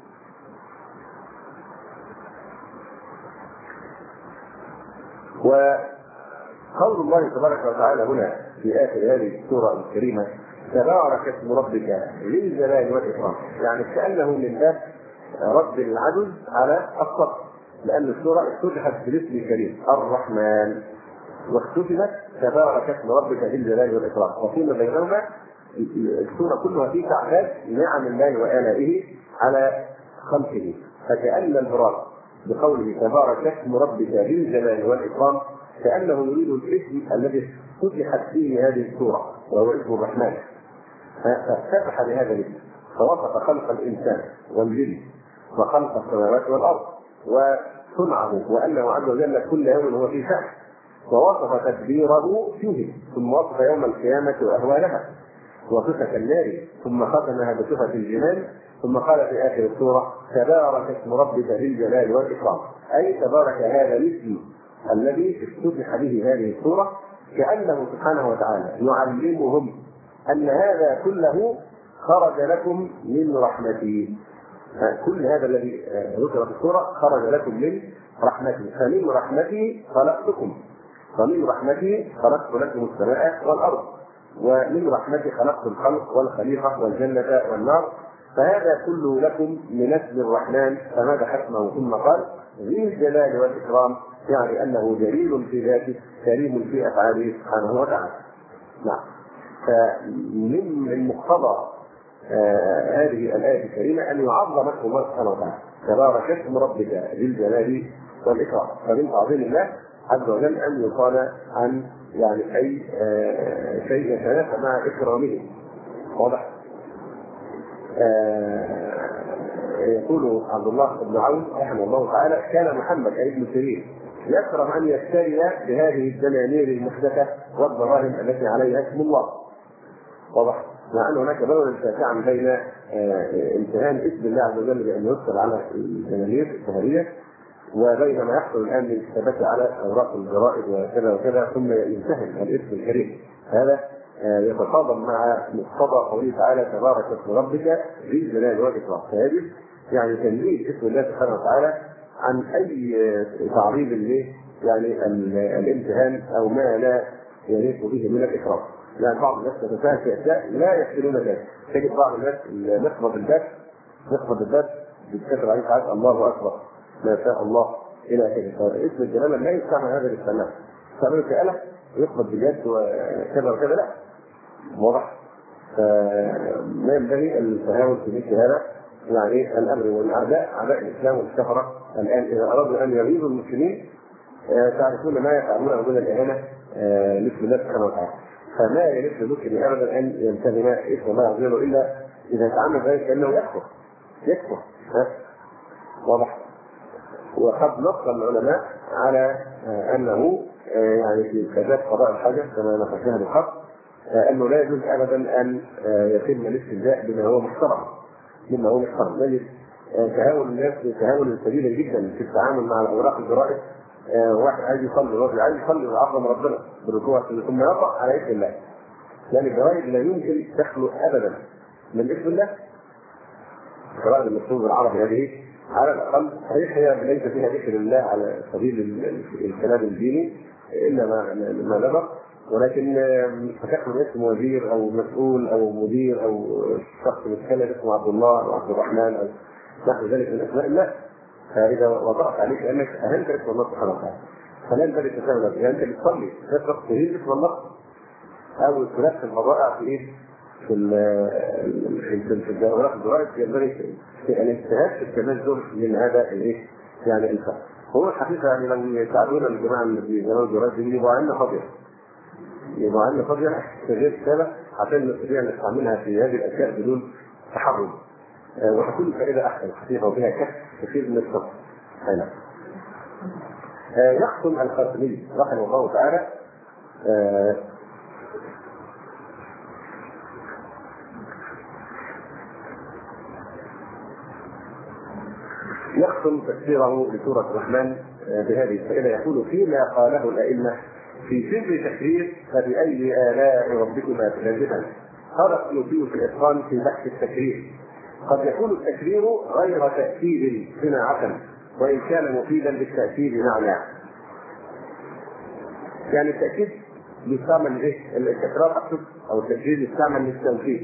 وقول الله تبارك وتعالى هنا في آخر هذه السورة الكريمة تبارك اسم ربك ذي الجلال والإكرام، يعني كأنه من باب رد العجز على الصف، لأن السورة افتتحت بالاسم الكريم الرحمن واختتمت تبارك اسم ربك ذي الجلال والإكرام، وفيما بينهما السورة كلها في تعداد نعم الله وآلائه على خلقه، فكأن المراد بقوله تبارك اسم ربك ذي الجلال والإكرام كأنه يريد الاسم الذي فتحت فيه هذه السورة وهو اسم الرحمن، فافتتح بهذا الاسم فوصف خلق الإنسان والجن وخلق السماوات والأرض وصنعه وأنه عز وجل كل يوم هو في شأن، ووصف تدبيره فيه، ثم وصف يوم القيامة وأهوالها وصفة النار، ثم ختمها بصفة الجنان، ثم قال في آخر السورة تبارك اسم ربك ذي الجلال والإكرام، أي تبارك هذا الاسم الذي افتتح به هذه السورة، كأنه سبحانه وتعالى يعلمهم أن هذا كله خرج لكم من رحمته، كل هذا الذي ذكر في السورة خرج لكم من رحمته، فمن رحمته خلقتكم، ومن رحمته خلقت لكم السماء والأرض، ومن رحمته خلقت الخلق والخليقة والجنة والنار، فهذا كله لكم من اسم الرحمن، فماذا حكمه ثم قال ذي الجلال والإكرام، يعني أنه جليل في ذاته كريم في أفعاله سبحانه وتعالى. نعم. فمن مقتضى هذه الآية الكريمة أن يعظم اسم الله سبحانه وتعالى تبارك اسم ربك ذي الجلال والإكرام، فمن تعظيم الله عز وجل أن يقال عن يعني أي شيء يتناسب مع إكرامه. واضح؟ يقول عبد الله بن عون رحمه الله تعالى كان محمد ابن سيرين يكره أن يشتري بهذه الدنانير المحدثة والدراهم التي عليها اسم الله. واضح؟ مع أن هناك بولا شاسعا بين امتهان اسم الله عز وجل بأن يذكر على الدنانير الشهرية وبين ما يحصل الآن من كتابته على أوراق الجرائد وكذا وكذا ثم ينتهي الاسم الكريم. هذا يتصادم مع مقتضى قوله تعالى تبارك اسم ربك ذي الجلال والإكرام، فيجب يعني تنزيه اسم الله سبحانه وتعالى عن أي تعريض له يعني الامتهان أو ما لا يليق به من الإكرام. يعني بعض الناس تتساهل في أشياء لا يحسنون ذلك، تجد بعض الناس نخفض الباب بتكتب عليه ساعات الله أكبر ما شاء الله إلى كذا، اسم الجلالة لا يستعمل هذا الاستعمال، يستعمل كآلة ويخبط بجد وكذا وكذا، لا. واضح؟ فما ينبغي التهاون في مثل هذا، يعني الأمر والأعداء أعداء الإسلام والكفرة الآن إذا أرادوا أن يغيظوا المسلمين تعرفون ما يفعلونه من الإهانة مثل الله سبحانه وتعالى، فما يليق المسلم أبدا أن ينتهي اسم الله عز وجل إلا إذا تعمل ذلك كأنه يكفر. واضح؟ وقد نص العلماء على أنه يعني في كذات قضاء الحاجة كما نقشها بالحق أنه لا يجوز أبدا أن يتم الاستهزاء بما هو محترم، نجد تهاون الناس تهاون سبيلا جدا في التعامل مع الأوراق الجرائد. واحد عايز يصلي ويعظم ربنا بالركوع ثم يقع على اسم الله، لأن الجرائد لا يمكن تخلو أبدا من اسم الله. الجرائد المكتوبة بالعربي هذه على الأقل صحيح هي ليس فيها ذكر الله على سبيل الكلام الديني إلا ما نبق، ولكن فتحنا اسم وزير أو مسؤول أو مدير أو شخص متكلم اسمه عبد الله أو عبد الرحمن أو نحو ذلك من أسماء الله، فإذا وضعت عليك أنك أهلت اسم الله سبحانه وتعالى فلا ينبغي تتساهل بها. أنت بتصلي تريد اسم الله أو تنفذ البضائع في إيه؟ في الأوراق الجرائد ينبغي الاجتهاد في التنزل من هذا الإيه؟ يعني الفعل. هو الحقيقة يعني لو يساعدون الجماعة اللي في الجرائد يجيبوا عنا فضية في غير كتابة عشان نستطيع أن نستعملها في هذه الأشياء بدون تحرم، وتكون فائدة أحسن حقيقة وفيها كشف كثير من الصبر. يختم الخاتمي رحمه الله تعالى يختم تفسيره لسورة الرحمن بهذه الفائدة يقول فيما قاله الأئمة في سر تكرير فبأي آلاء ربكما تكذبان. قال السيوطي في الإتقان في بحث التكرير: قد يكون التكرير غير تأكيد صناعة وإن كان مفيدا بالتأكيد معنى. يعني التأكيد يستعمل ايه؟ التكرار اقصد، او التجديد يستعمل للتوكيد.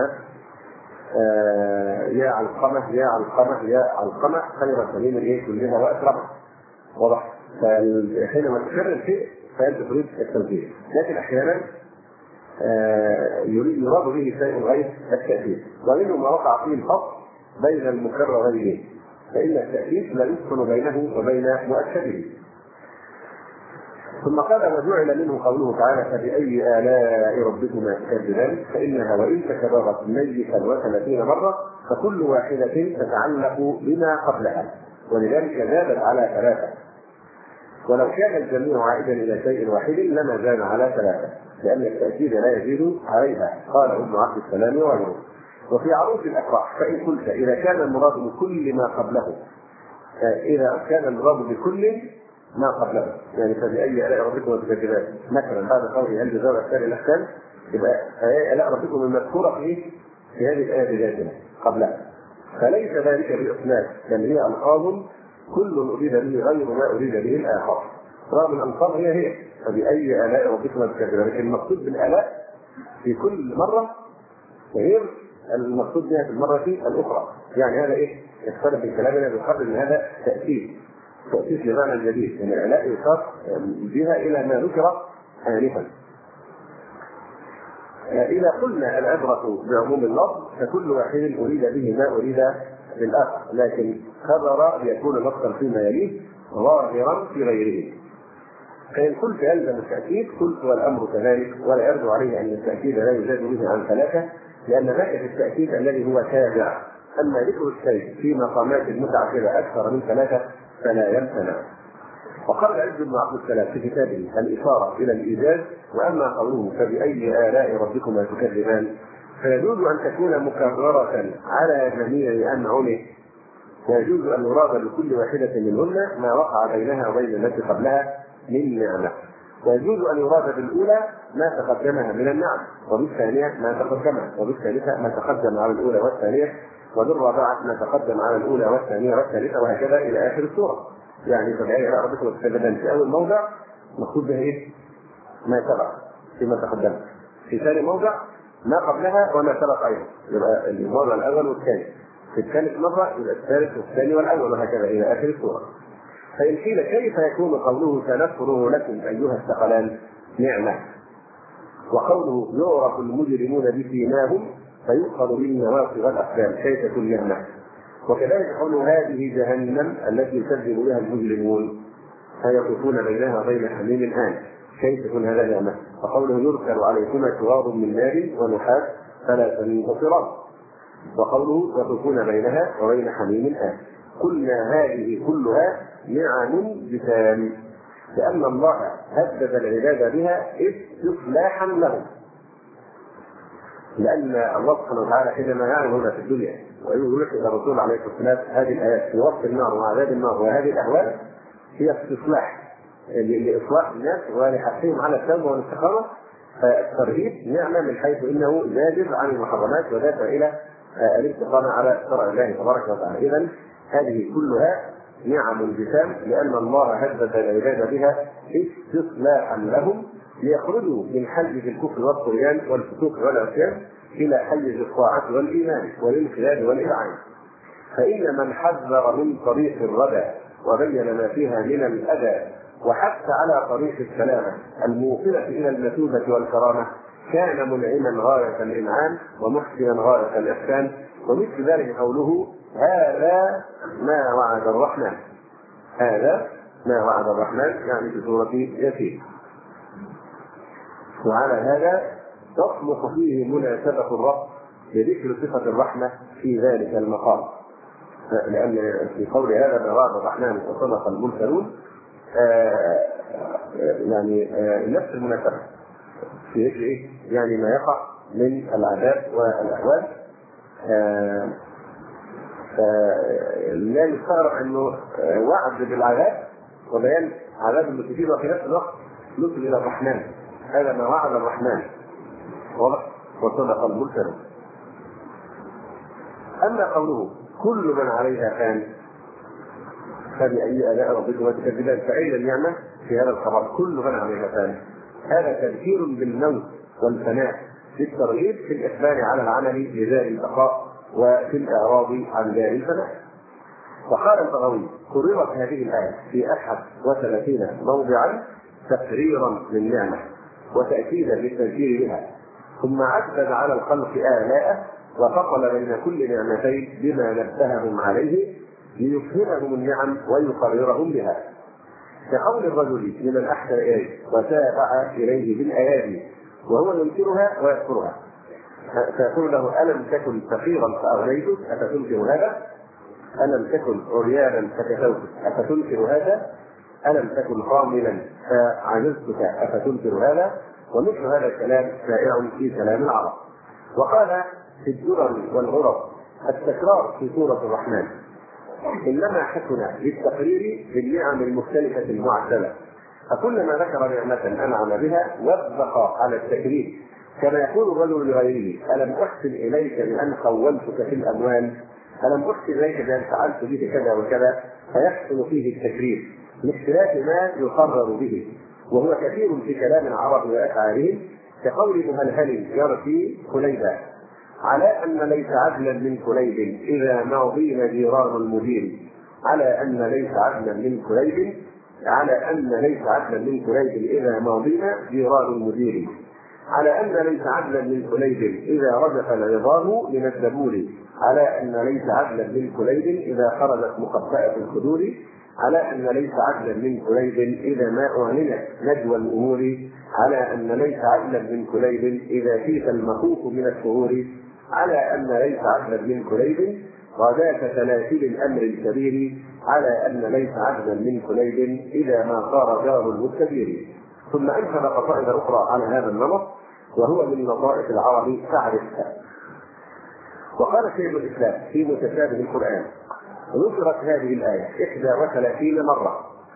يا علقمه يا علقمه يا علقمه خير سليم ايه كلها واكرمه. واضح؟ فحينما تكرر شيء فانت تريد التوكيد، لكن احيانا يراد به شيء غير التأكيد، ومنه ما وقع فيه الفصل بين المكررين، فإن التأكيد لا يدخل بينه وبين مؤكده. ثم قال: وجعل منه قوله تعالى: فبأي آلاء ربكما تكذبان، فإنها وإن تكررت ميتا 30 مرة فكل واحدة تتعلق بما قبلها، ولذلك زادت على 3. ولو كان الجميع عائدا إلى شيء واحد لما زاد على 3، لأن التأكيد لا يزيد عليها. قال ابن عبد السلام وغيره. وفي عروض الأفراح: فإن قلت إذا كان المراد بكل ما قبله، إذا كان المراد بكل ما قبله، يعني فبأي آلاء ربكم تكذبان مثلا بعد قوله هل جزاء الأحسان الأحسان، يبقى آلاء ربكم المذكورة في هذه الآية ذاتها قبلها، فليس ذلك بإطلاق، بل هي ألفاظ كل أريد به غير ما أريد به الآخر. رغم الألفاظ هي فبأي آلاء ربكم تكذبان، لكن المقصود بالآلاء في كل مرة غير المقصود بها في المرة الأخرى. يعني هذا يختلف في كلامنا بقدر ان هذا تأسيس لمعنى جديد، يعني العلاء يصار بها الى ما ذكر آنفا. إذا قلنا العبرة بعموم اللفظ فكل واحد أريد به ما أريد بالآخر، لكن خبر ليكون نصا فيما يليه ظاهرا في غيره. فإن قلت يلزم التأكيد قلت والأمر كذلك، ولا يرد عليه أن التأكيد لا يزاد به عن 3، لأن ذلك التأكيد الذي هو تابع. أما ذكر الشيء في مقامات متعددة أكثر من 3 فلا يمتنع. وقال عز بن عبد السلام في كتابه الإشارة إلى الإيجاز: وأما قوله فبأي آلاء ربكما تكذبان فيجوز أن تكون مكررة على جميع أنعمه، ويجوز أن يراد بكل واحدة منهن ما وقع بينها وبين التي قبلها من نعمة، ويجوز أن يراد بالأولى ما تقدمها من النعم، وبالثانية ما تقدمها، وبالثالثة ما تقدم على الأولى والثانية، وبالرابعة ما تقدم على الأولى والثانية والثالثة، وهكذا إلى آخر السورة. يعني فبأي آلاء ربكما تكذبان في أول موضع مقصود به ما سبق فيما تقدم، في ثاني موضع ما قبلها وما سبق أيضا، يبقى الموضع الأول والثاني، في الثالث مرة يبقى الثالث والثاني والأول، وهكذا إلى آخر السورة. فإن قيل كيف يكون قوله سنفرغ لكم أيها الثقلان نعمة، وقوله يعرف المجرمون بسيماهم فيؤخذ بالنواصي والأقدام، كيف تكون نعمة؟ وكذلك قوله هذه جهنم التي يكذب بها المجرمون فيطوفون بينها وبين حميم آن، كيف تكون هذا نعمة؟ وقوله يرسل عليكما شواظ من نار ونحاس فلا تنتصران، وقوله يطوفون بينها وبين حميم آن. قلنا هذه كلها نعم بتام، لأن الله هدد العباد بها استصلاحا لهم، لأن الله سبحانه وتعالى حينما يعلم هنا في الدنيا ويقول إلى الرسول عليه الصلاة والسلام هذه الآيات في وصف النار وعذاب النار وهذه الأهوال هي استصلاح لإصلاح الناس ولحثهم على التوبة والاستقامة، فالترهيب نعمة من حيث إنه زاجر عن المحرمات ودافع إلى الاستقامة على شرع الله تبارك وتعالى. إذن هذه كلها نعم بتام، لأن الله هدد العباد بها استصلاحا لهم ليخرجوا من حيز الكفر والطغيان والفسوق والعصيان إلى حيز الطاعة والإيمان والانقياد والإذعان. فإن من حذر من طريق الردى وبين ما فيها من الأذى وحث على طريق السلامة الموصلة إلى المثوبة والكرامة كان منعما غاية الإنعام ومحسنا غاية الإحسان. ومثل ذلك قوله هذا ما وعد الرحمن، هذا ما وعد الرحمن، يعني في سورة ياسين. وعلى هذا تصلح فيه مناسبة الرب لذكر صفة الرحمة في ذلك المقام، لأن في قول هذا ما وعد الرحمن وصدق المرسلون يعني نفس المناسبة في ذكر يعني ما يقع من العذاب والأهوال. لا يستغرب أنه وعد بالعذاب وبيان عذاب المسلمين، وفي نفس الوقت نصب الى الرحمن. هذا ما وعد الرحمن، واضح، وصدق المرسلون. اما قوله كل من عليها فان، فبأي آلاء ربكما تكذبان، فأين النعمة في هذا الخبر؟ كل من عليها فان، هذا تذكير بالموت والفناء، للترغيب في الإقبال على العمل لدار البقاء وفي الإعراض عن دار الفناء. وقال البغوي: كررت هذه الآية في 31 موضعا تقريرا للنعمة وتأكيدا للتذكير بها، ثم عدد على الخلق آلاءه وفصل بين كل نعمتين بما نبههم عليه ليفهمهم النعم ويقررهم بها. كقول الرجل لمن أحسن إليه وتابع إليه بالأيادي وهو ينكرها ويذكرها، فيقول له: ألم تكن فقيرا فأغنيتك أفتنكر هذا؟ ألم تكن عريانا فكسوتك أفتنكر هذا؟ ألم تكن قاملا فعجزتك أفتنكر هذا؟ ومثل هذا الكلام شائع في كلام العرب. وقال في الدرر والغرب: التكرار في سورة الرحمن إنما حسن للتقرير بالنعم المختلفة المعدلة، فكلما ذكر نعمة أنعم بها وفق على التكرير، كما يقول الرجل لغيره: ألم أحسن إليك بأن خولتك في الأموال؟ ألم أحسن إليك بأن فعلت بك كذا وكذا؟ فيحسن فيه التكرير لاختلاف ما يقرر به، وهو كثير في كلام العرب وأفعالهم، كقول مهلهل يرثي كليبا: على أن ليس عدلا من كليب إذا ما ضين جيران المدير، على أن ليس عدلا من كليب، على أن ليس عدلا من كليب إذا ما ضين جيران المدير، على أن ليس عدلا من كليب إذا رجف العظام من الزبور، على أن ليس عدلا من كليب إذا خرجت مقطعة الخدور، على أن ليس عدلا من كليب إذا ما أعلنت نجوى الأمور، على أن ليس عدلا من كليب إذا فيت المخوف من الشهور، على أن ليس عدلا من كليب غداة سلاسل الأمر الكبير، على أن ليس عدلا من كليب إذا ما صار جار المستدير. ثم أنشد قصائد أخرى على هذا النمط، وهو من لطائف العرب فاعرفها. وقال شيخ الإسلام في متشابه القرآن: ذكرت هذه الآية 31 مرة،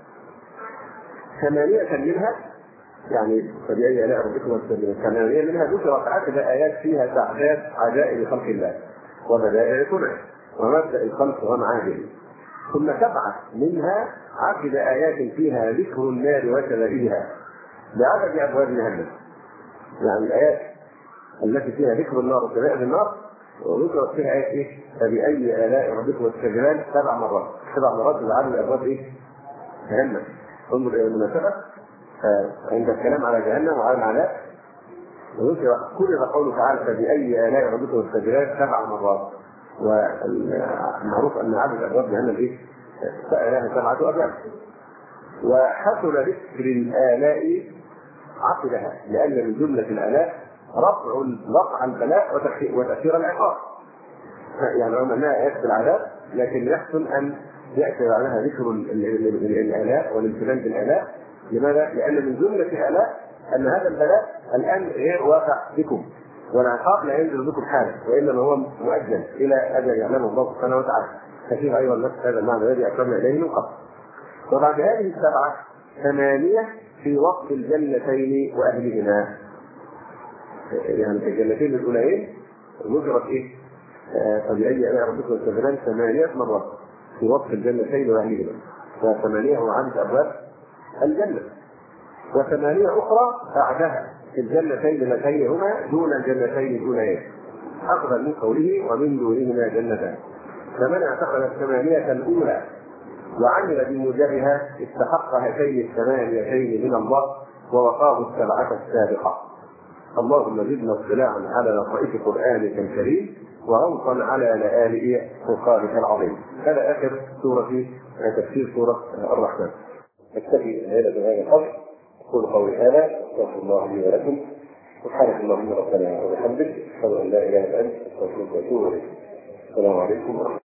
8 منها يعني فبأي آلاء ربكما تكذبان، 8 منها ذكرت 10 آيات فيها تعداد عجائب خلق الله وبدائع صنعه ومبدأ الخلق ومعاده، ثم 7 منها 10 آيات فيها ذكر النار وشبابها بعدد أبواب جهنم. يعني الآيات التي فيها ذكر النار وشباب النار وذكرت فيها آيات إيه؟ فبأي آلاء ربكما تكذبان 7 مرات، 7 مرات بعدد أبواب إيه؟ جهنم. انظر إلى المناسبة عند الكلام على جهنم وعلى العذاب، وذكر كل قوله تعالى فبأي آلاء ربكما تكذبان 7 مرات، والمعروف أن عدد أبواب جهنم إيه؟ لها 7 أبواب. وحصل ذكر الآلاء عقلها، لأن من جملة الآلاء رفع البلاء وتأثير العقاب. يعني رغم أنها آيات العذاب لكن يحسن أن يأتي بعدها ذكر الآلاء والامتنان بالآلاء. لماذا؟ لأن من جملة الآلاء أن هذا البلاء الآن غير واقع بكم، والعقاب لا ينزل بكم حالا، وإنما هو مؤجل إلى أجل يعلمه الله سبحانه وتعالى. كثير أيضا نفس هذا المعنى الذي أشرنا إليه من قبل. وبعد هذه 7 8 في وقت الجنتين وأهلهما، يعني في الجنتين الأولين ذكرت إيه؟ فبأي آلاء ربكما تكذبان 8 مرات في وقت الجنتين وأهلهما، ف8 هو عدد أبواب الجنة، و8 أخرى بعدها في الجنتين اللتين هما دون الجنتين الأولين، أخذا من قوله ومن دونهما جنتان. فمن اعتقد 8 الأولى وعمل بموجبها استحق هاتين 8 من الله ووقاه 7 السابقة. اللهم زدنا اطلاعا على لطائف قرآنك الكريم وغوصا على لآلئ فقارك العظيم. هذا آخر تفسير سورة الرحمن. نكتفي الليلة بهذا القدر. أقول قولي هذا أستغفر الله لي ولكم. سبحانك اللهم ربنا وبحمدك أشهد أن لا إله إلا أنت أستغفرك وأتوب إليك. السلام عليكم ورحمة الله.